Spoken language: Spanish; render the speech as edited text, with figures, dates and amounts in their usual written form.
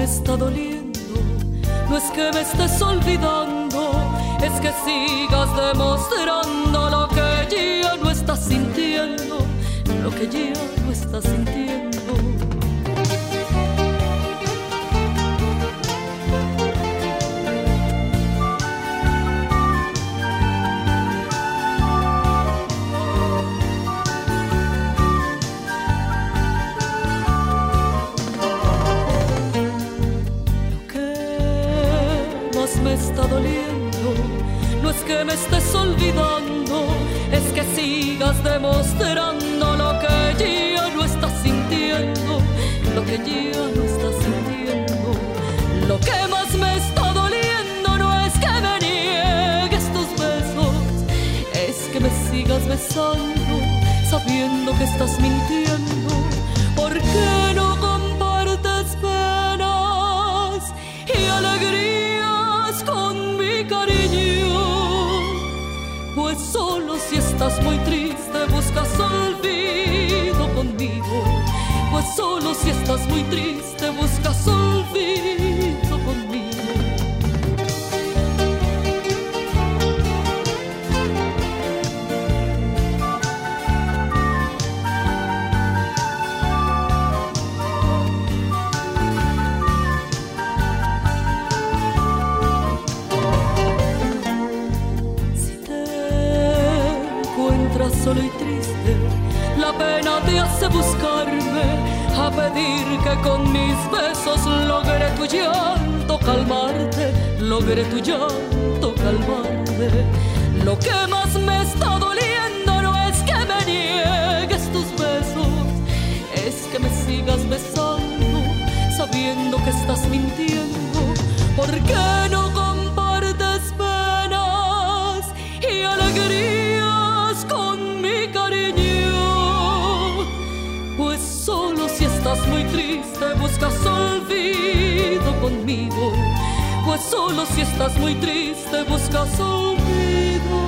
está doliendo no es que me estés olvidando, es que sigas demostrando lo que ya no estás sintiendo, lo que ya no estás sintiendo. Me está doliendo no es que me estés olvidando, es que sigas demostrando lo que ya no estás sintiendo, lo que ya no estás sintiendo. Lo que más me está doliendo no es que me niegues tus besos, es que me sigas besando sabiendo que estás mintiendo. ¿Por qué no compartes penas y alegrías con mi cariño? Pues solo si estás muy triste buscas olvido conmigo. Pues solo si estás muy triste buscas olvido conmigo. Solo y triste, la pena te hace buscarme, a pedir que con mis besos logre tu llanto calmarte, logre tu llanto calmarte. Lo que más me está doliendo no es que me niegues tus besos, es que me sigas besando sabiendo que estás mintiendo. ¿Por qué no compartes penas y alegrías con mi cariño? Pues solo si estás muy triste buscas olvido conmigo. Pues solo si estás muy triste buscas olvido.